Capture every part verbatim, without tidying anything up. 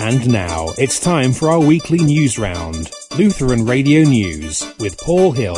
And now it's time for our weekly news round. Lutheran Radio News with Paul Hill.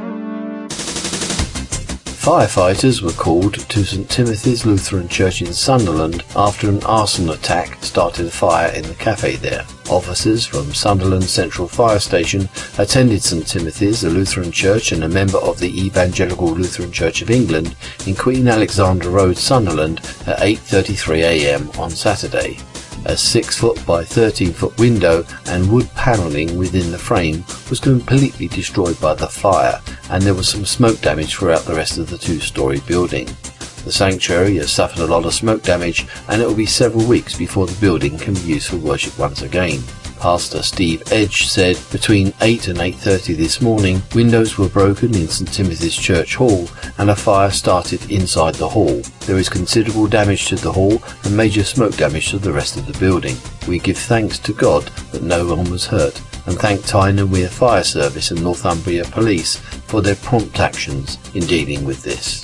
Firefighters were called to St Timothy's Lutheran Church in Sunderland after an arson attack started a fire in the cafe there. Officers from Sunderland Central Fire Station attended St Timothy's, a Lutheran church and a member of the Evangelical Lutheran Church of England, in Queen Alexandra Road, Sunderland, at eight thirty-three a m on Saturday. A six foot by thirteen foot window and wood panelling within the frame was completely destroyed by the fire, and there was some smoke damage throughout the rest of the two-storey building. The sanctuary has suffered a lot of smoke damage, and it will be several weeks before the building can be used for worship once again. Pastor Steve Edge said between eight and eight thirty this morning, windows were broken in St Timothy's Church Hall and a fire started inside the hall. There is considerable damage to the hall and major smoke damage to the rest of the building. We give thanks to God that no one was hurt, and thank Tyne and Wear Fire Service and Northumbria Police for their prompt actions in dealing with this.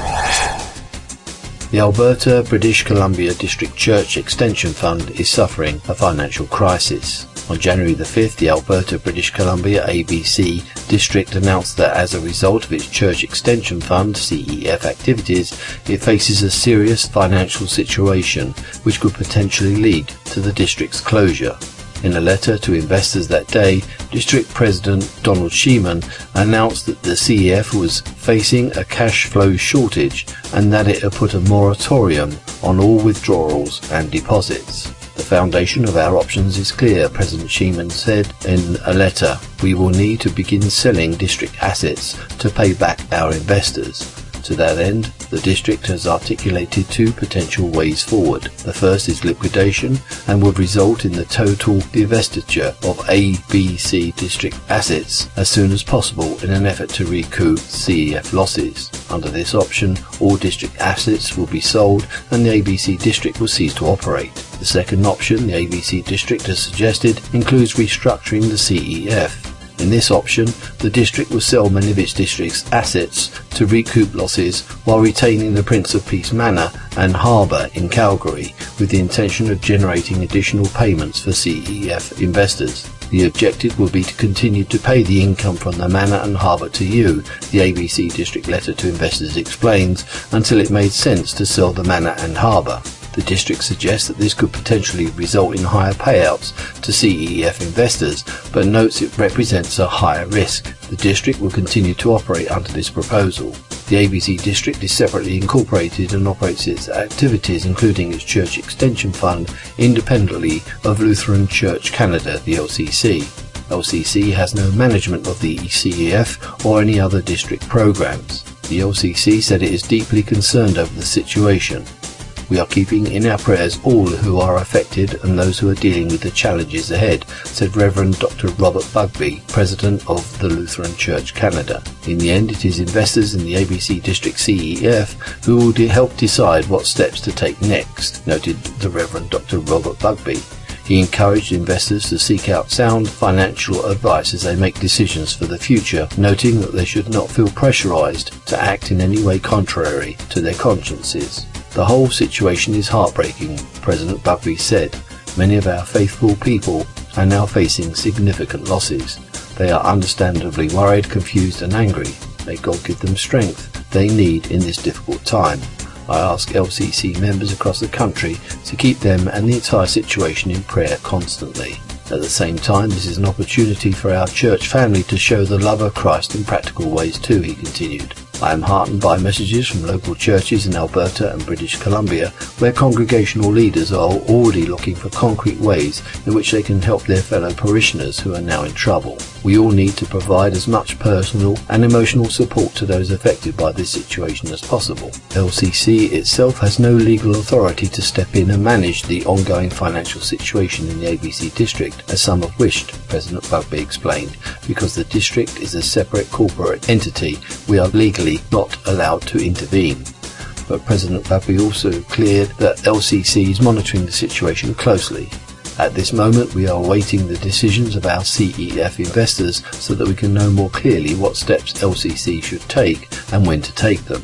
The Alberta British Columbia District Church Extension Fund is suffering a financial crisis. On January the fifth, the Alberta British Columbia A B C District announced that as a result of its Church Extension Fund C E F activities, it faces a serious financial situation which could potentially lead to the district's closure. In a letter to investors that day, District President Donald Sheeman announced that the C E F was facing a cash flow shortage and that it had put a moratorium on all withdrawals and deposits. The foundation of our options is clear, President Sheeman said in a letter. We will need to begin selling district assets to pay back our investors. To that end, the district has articulated two potential ways forward. The first is liquidation and would result in the total divestiture of A B C district assets as soon as possible in an effort to recoup C E F losses. Under this option, all district assets will be sold and the A B C district will cease to operate. The second option the A B C district has suggested includes restructuring the C E F. In this option, the district will sell many of its district's assets to recoup losses while retaining the Prince of Peace Manor and Harbour in Calgary, with the intention of generating additional payments for C E F investors. The objective will be to continue to pay the income from the Manor and Harbour to you, the A B C district letter to investors explains, until it made sense to sell the Manor and Harbour. The district suggests that this could potentially result in higher payouts to C E F investors, but notes it represents a higher risk. The district will continue to operate under this proposal. The A B C district is separately incorporated and operates its activities, including its Church Extension Fund, independently of Lutheran Church Canada, the L C C. L C C has no management of the C E F or any other district programs. The L C C said it is deeply concerned over the situation. We are keeping in our prayers all who are affected and those who are dealing with the challenges ahead, said Reverend Doctor Robert Bugby, President of the Lutheran Church Canada. In the end, it is investors in the A B C District C E F who will de- help decide what steps to take next, noted the Reverend Doctor Robert Bugby. He encouraged investors to seek out sound financial advice as they make decisions for the future, noting that they should not feel pressurized to act in any way contrary to their consciences. The whole situation is heartbreaking, President Bugby said. Many of our faithful people are now facing significant losses. They are understandably worried, confused and angry. May God give them strength they need in this difficult time. I ask L C C members across the country to keep them and the entire situation in prayer constantly. At the same time, this is an opportunity for our church family to show the love of Christ in practical ways too, he continued. I am heartened by messages from local churches in Alberta and British Columbia where congregational leaders are already looking for concrete ways in which they can help their fellow parishioners who are now in trouble. We all need to provide as much personal and emotional support to those affected by this situation as possible. L C C itself has no legal authority to step in and manage the ongoing financial situation in the A B C district, as some have wished, President Bugby explained. Because the district is a separate corporate entity, we are legally not allowed to intervene. But President Bugby also cleared that L C C is monitoring the situation closely. At this moment, we are awaiting the decisions of our C E F investors so that we can know more clearly what steps L C C should take and when to take them.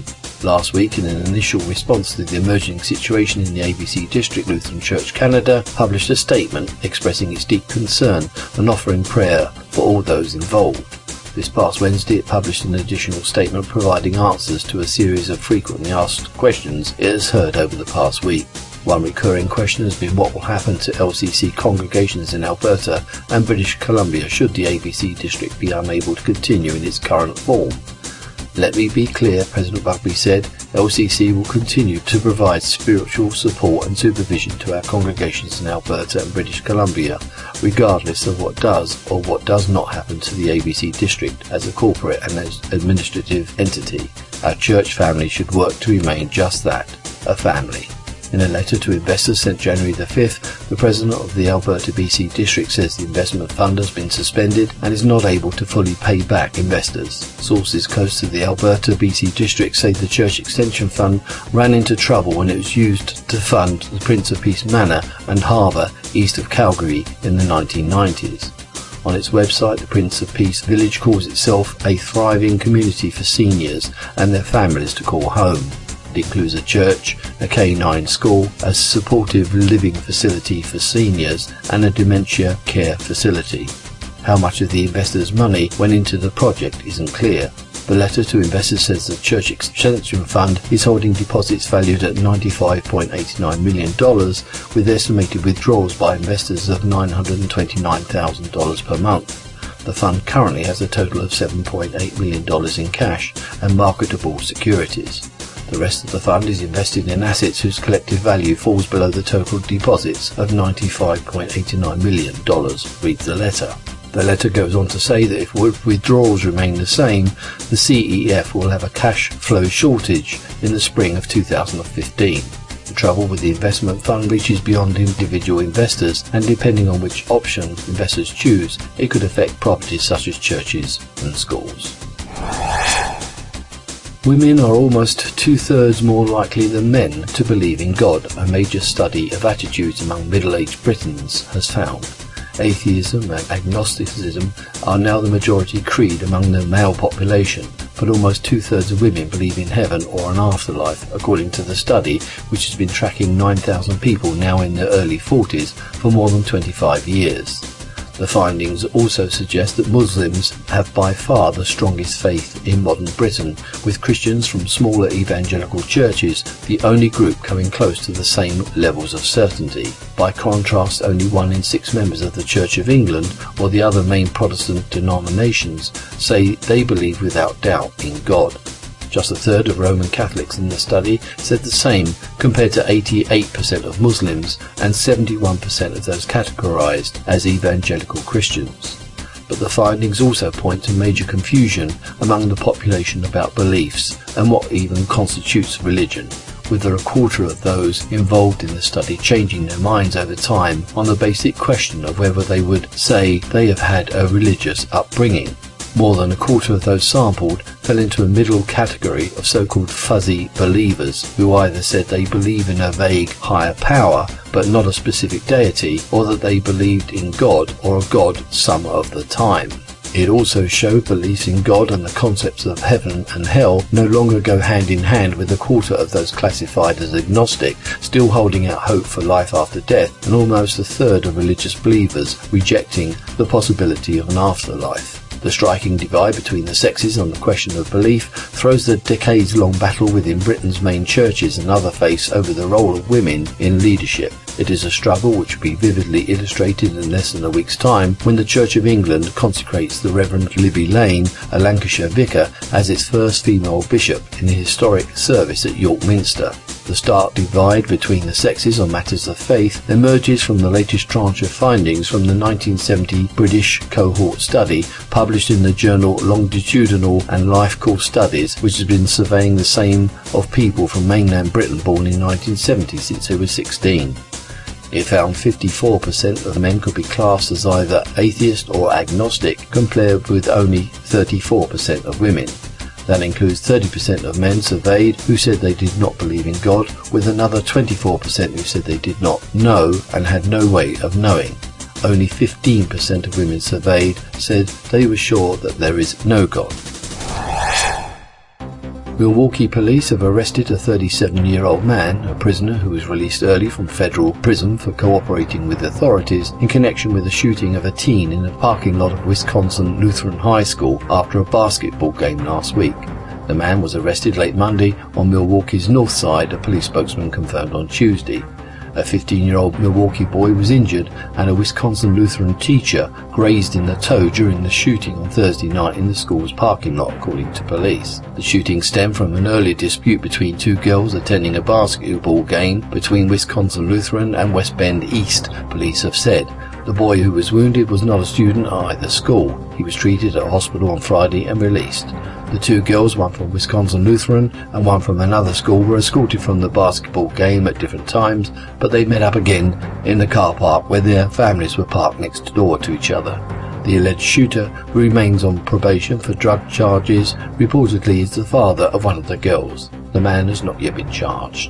Last week, in an initial response to the emerging situation in the A B C District, Lutheran Church Canada published a statement expressing its deep concern and offering prayer for all those involved. This past Wednesday, it published an additional statement providing answers to a series of frequently asked questions it has heard over the past week. One recurring question has been what will happen to L C C congregations in Alberta and British Columbia should the A B C District be unable to continue in its current form. Let me be clear, President Bugbee said, L C C will continue to provide spiritual support and supervision to our congregations in Alberta and British Columbia, regardless of what does or what does not happen to the A B C District as a corporate and as administrative entity. Our church family should work to remain just that, a family. In a letter to investors sent January the fifth, the President of the Alberta B C District says the investment fund has been suspended and is not able to fully pay back investors. Sources close to the Alberta B C District say the Church Extension Fund ran into trouble when it was used to fund the Prince of Peace Manor and Harbour east of Calgary in the nineteen nineties. On its website, the Prince of Peace Village calls itself a thriving community for seniors and their families to call home. It includes a church, a K nine school, a supportive living facility for seniors, and a dementia care facility. How much of the investors' money went into the project isn't clear. The letter to investors says the Church Extension Fund is holding deposits valued at ninety-five point eight nine million dollars, with estimated withdrawals by investors of nine hundred twenty-nine thousand dollars per month. The fund currently has a total of seven point eight million dollars in cash and marketable securities. The rest of the fund is invested in assets whose collective value falls below the total deposits of ninety-five point eight nine million dollars, reads the letter. The letter goes on to say that if withdrawals remain the same, the C E F will have a cash flow shortage in the spring of two thousand fifteen. The trouble with the investment fund reaches beyond individual investors, and depending on which option investors choose, it could affect properties such as churches and schools. Women are almost two-thirds more likely than men to believe in God, a major study of attitudes among middle-aged Britons has found. Atheism and agnosticism are now the majority creed among the male population, but almost two-thirds of women believe in heaven or an afterlife, according to the study, which has been tracking nine thousand people now in their early forties for more than twenty-five years. The findings also suggest that Muslims have by far the strongest faith in modern Britain, with Christians from smaller evangelical churches the only group coming close to the same levels of certainty. By contrast, only one in six members of the Church of England or the other main Protestant denominations say they believe without doubt in God. Just a third of Roman Catholics in the study said the same, compared to eighty-eight percent of Muslims and seventy-one percent of those categorized as evangelical Christians. But the findings also point to major confusion among the population about beliefs and what even constitutes religion, with a quarter of those involved in the study changing their minds over time on the basic question of whether they would say they have had a religious upbringing. More than a quarter of those sampled fell into a middle category of so-called fuzzy believers, who either said they believe in a vague higher power but not a specific deity, or that they believed in God or a God some of the time. It also showed beliefs in God and the concepts of heaven and hell no longer go hand in hand, with a quarter of those classified as agnostic still holding out hope for life after death, and almost a third of religious believers rejecting the possibility of an afterlife. The striking divide between the sexes on the question of belief throws the decades-long battle within Britain's main churches and other faiths over the role of women in leadership. It is a struggle which will be vividly illustrated in less than a week's time when the Church of England consecrates the Reverend Libby Lane, a Lancashire vicar, as its first female bishop in the historic service at York Minster. The stark divide between the sexes on matters of faith emerges from the latest tranche of findings from the nineteen seventy British cohort study published in the journal Longitudinal and Life Course Studies, which has been surveying the same of people from mainland Britain born in nineteen seventy since they were sixteen. It found fifty-four percent of men could be classed as either atheist or agnostic, compared with only thirty-four percent of women. That includes thirty percent of men surveyed who said they did not believe in God, with another twenty-four percent who said they did not know and had no way of knowing. Only fifteen percent of women surveyed said they were sure that there is no God. Milwaukee police have arrested a thirty-seven-year-old man, a prisoner who was released early from federal prison for cooperating with authorities in connection with the shooting of a teen in a parking lot of Wisconsin Lutheran High School after a basketball game last week. The man was arrested late Monday on Milwaukee's north side, a police spokesman confirmed on Tuesday. A fifteen-year-old Milwaukee boy was injured and a Wisconsin Lutheran teacher grazed in the toe during the shooting on Thursday night in the school's parking lot, according to police. The shooting stemmed from an earlier dispute between two girls attending a basketball game between Wisconsin Lutheran and West Bend East, police have said. The boy who was wounded was not a student at either school. He was treated at a hospital on Friday and released. The two girls, one from Wisconsin Lutheran and one from another school, were escorted from the basketball game at different times, but they met up again in the car park where their families were parked next door to each other. The alleged shooter, who remains on probation for drug charges, reportedly is the father of one of the girls. The man has not yet been charged.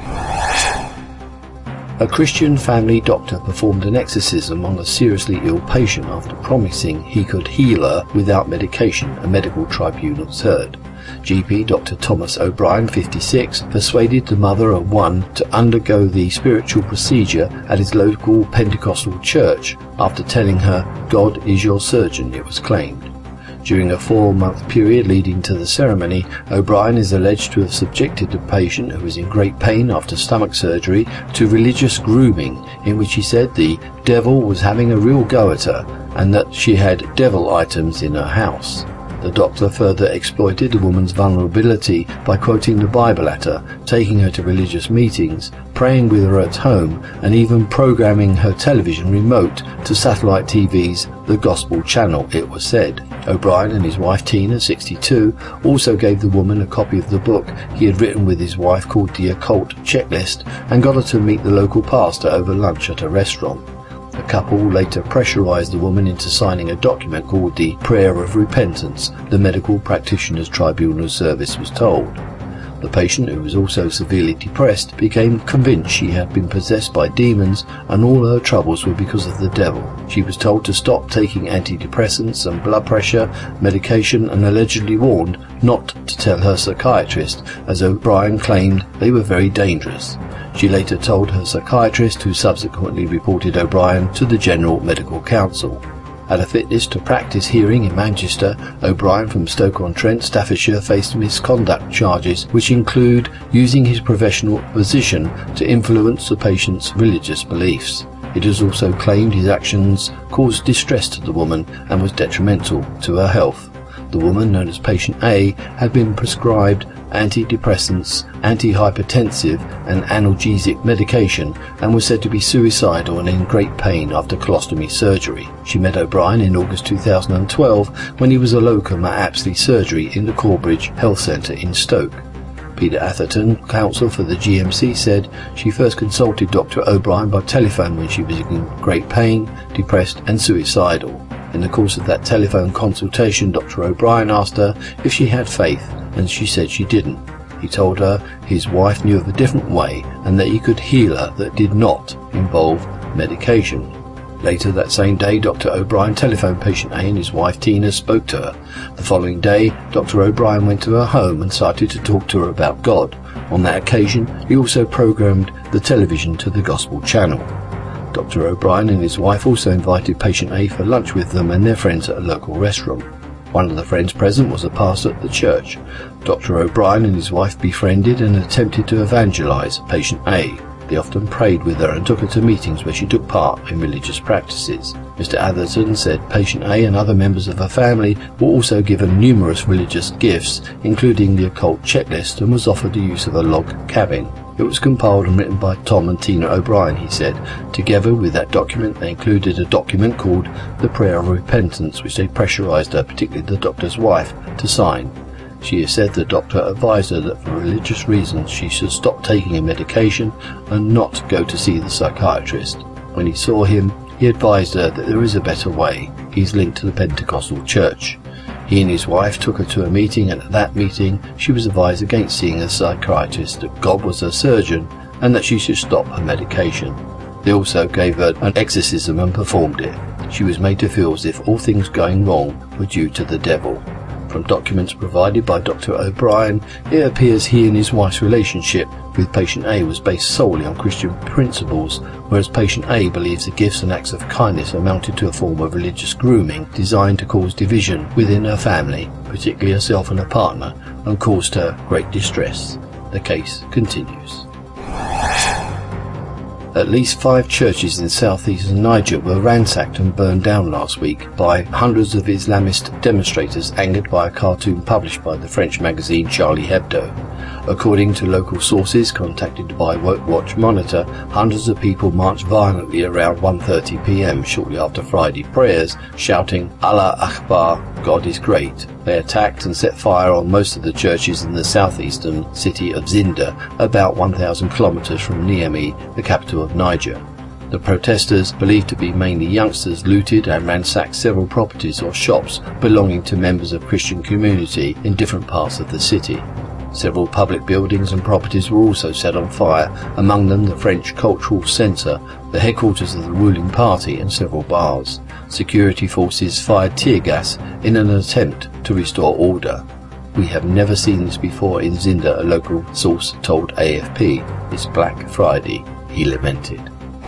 A Christian family doctor performed an exorcism on a seriously ill patient after promising he could heal her without medication, a medical tribunal heard. G P Doctor Thomas O'Brien, fifty-six, persuaded the mother of one to undergo the spiritual procedure at his local Pentecostal church after telling her, "God is your surgeon," it was claimed. During a four-month period leading to the ceremony, O'Brien is alleged to have subjected the patient, who was in great pain after stomach surgery, to religious grooming, in which he said the devil was having a real go at her and that she had devil items in her house. The doctor further exploited the woman's vulnerability by quoting the Bible at her, taking her to religious meetings, praying with her at home, and even programming her television remote to satellite T V's The Gospel Channel, it was said. O'Brien and his wife Tina, sixty-two, also gave the woman a copy of the book he had written with his wife called The Occult Checklist and got her to meet the local pastor over lunch at a restaurant. The couple later pressurized the woman into signing a document called the Prayer of Repentance, the Medical Practitioners Tribunal Service was told. The patient, who was also severely depressed, became convinced she had been possessed by demons and all her troubles were because of the devil. She was told to stop taking antidepressants and blood pressure medication and allegedly warned not to tell her psychiatrist, as O'Brien claimed they were very dangerous. She later told her psychiatrist, who subsequently reported O'Brien to the General Medical Council. At a fitness to practice hearing in Manchester, O'Brien from Stoke-on-Trent, Staffordshire, faced misconduct charges which include using his professional position to influence the patient's religious beliefs. It is also claimed his actions caused distress to the woman and was detrimental to her health. The woman, known as Patient A, had been prescribed antidepressants, antihypertensive and analgesic medication and was said to be suicidal and in great pain after colostomy surgery. She met O'Brien in August two thousand twelve when he was a locum at Apsley Surgery in the Corbridge Health Centre in Stoke. Peter Atherton, counsel for the G M C, said she first consulted Doctor O'Brien by telephone when she was in great pain, depressed and suicidal. In the course of that telephone consultation, Doctor O'Brien asked her if she had faith, and she said she didn't. He told her his wife knew of a different way and that he could heal her that did not involve medication. Later that same day, Doctor O'Brien telephoned Patient A and his wife Tina spoke to her. The following day, Doctor O'Brien went to her home and started to talk to her about God. On that occasion, he also programmed the television to the Gospel Channel. Doctor O'Brien and his wife also invited Patient A for lunch with them and their friends at a local restaurant. One of the friends present was a pastor at the church. Doctor O'Brien and his wife befriended and attempted to evangelize Patient A. They often prayed with her and took her to meetings where she took part in religious practices. Mister Atherton said Patient A and other members of her family were also given numerous religious gifts, including the occult checklist, and was offered the use of a log cabin. It was compiled and written by Tom and Tina O'Brien, he said. Together with that document, they included a document called the Prayer of Repentance, which they pressurized her, particularly the doctor's wife, to sign. She has said the doctor advised her that for religious reasons she should stop taking a medication and not go to see the psychiatrist. When he saw him, he advised her that there is a better way. He's linked to the Pentecostal church. He and his wife took her to a meeting, and at that meeting she was advised against seeing a psychiatrist, that God was her surgeon and that she should stop her medication. They also gave her an exorcism and performed it. She was made to feel as if all things going wrong were due to the devil. From documents provided by Doctor O'Brien, it appears he and his wife's relationship with patient A was based solely on Christian principles, whereas patient A believes the gifts and acts of kindness amounted to a form of religious grooming designed to cause division within her family, particularly herself and her partner, and caused her great distress. The case continues. At least five churches in southeastern Niger were ransacked and burned down last week by hundreds of Islamist demonstrators angered by a cartoon published by the French magazine Charlie Hebdo. According to local sources contacted by Watch Monitor, hundreds of people marched violently around one thirty p m shortly after Friday prayers, shouting Allah Akbar, God is great. They attacked and set fire on most of the churches in the southeastern city of Zinda, about one thousand kilometers from Niamey, the capital of Niger. The protesters, believed to be mainly youngsters, looted and ransacked several properties or shops belonging to members of Christian community in different parts of the city. Several public buildings and properties were also set on fire, among them the French Cultural Centre, the headquarters of the ruling party, and several bars. Security forces fired tear gas in an attempt to restore order. We have never seen this before in Zinda, a local source told A F P. It's Black Friday, he lamented.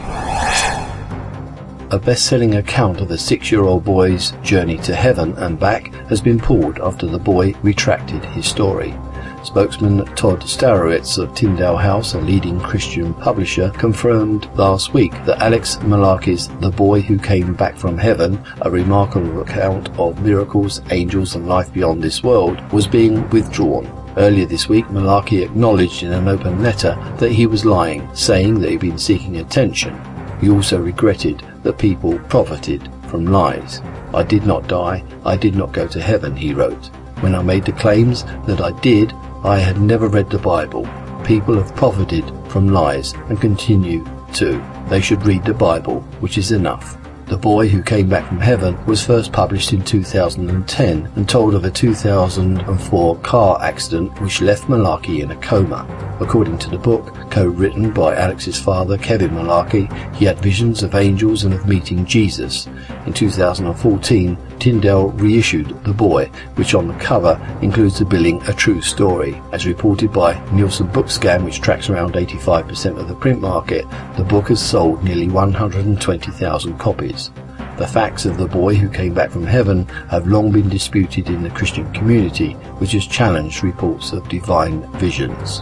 A best-selling account of a six-year-old boy's journey to heaven and back has been pulled after the boy retracted his story. Spokesman Todd Starowitz of Tyndale House, a leading Christian publisher, confirmed last week that Alex Malarkey's The Boy Who Came Back from Heaven, a remarkable account of miracles, angels and life beyond this world, was being withdrawn. Earlier this week, Malarkey acknowledged in an open letter that he was lying, saying that he'd been seeking attention. He also regretted that people profited from lies. I did not die, I did not go to heaven, he wrote. When I made the claims that I did, I had never read the Bible. People have profited from lies and continue to. They should read the Bible, which is enough. The Boy Who Came Back from Heaven was first published in two thousand ten and told of a two thousand four car accident which left Malarkey in a coma. According to the book, co-written by Alex's father, Kevin Malarkey, he had visions of angels and of meeting Jesus. In two thousand fourteen, Tyndale reissued The Boy, which on the cover includes the billing A True Story. As reported by Nielsen Bookscan, which tracks around eighty-five percent of the print market, the book has sold nearly one hundred twenty thousand copies. The facts of The Boy Who Came Back from Heaven have long been disputed in the Christian community, which has challenged reports of divine visions.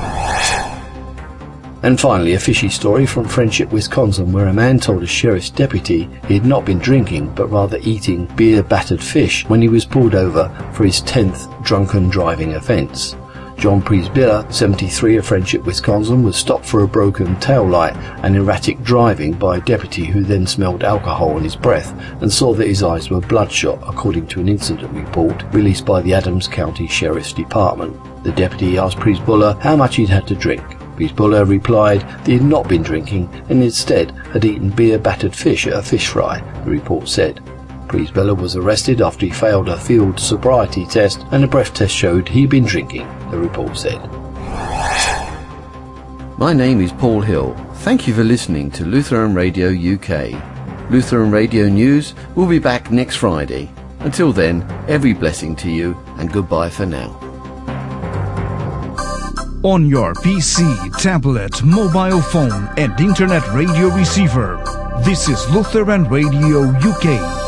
And finally, a fishy story from Friendship, Wisconsin, where a man told a sheriff's deputy he had not been drinking, but rather eating beer-battered fish when he was pulled over for his tenth drunken driving offence. John Priesbiller, seventy-three, of Friendship, Wisconsin, was stopped for a broken tail light and erratic driving by a deputy who then smelled alcohol in his breath and saw that his eyes were bloodshot, according to an incident report released by the Adams County Sheriff's Department. The deputy asked Priesbiller how much he'd had to drink. Priesbiller replied that he had not been drinking and instead had eaten beer-battered fish at a fish fry, the report said. Priesbiller was arrested after he failed a field sobriety test and a breath test showed he'd been drinking, the report said. My name is Paul Hill. Thank you for listening to Lutheran Radio U K. Lutheran Radio News will be back next Friday. Until then, every blessing to you and goodbye for now. On your P C, tablet, mobile phone and internet radio receiver, this is Lutheran Radio U K.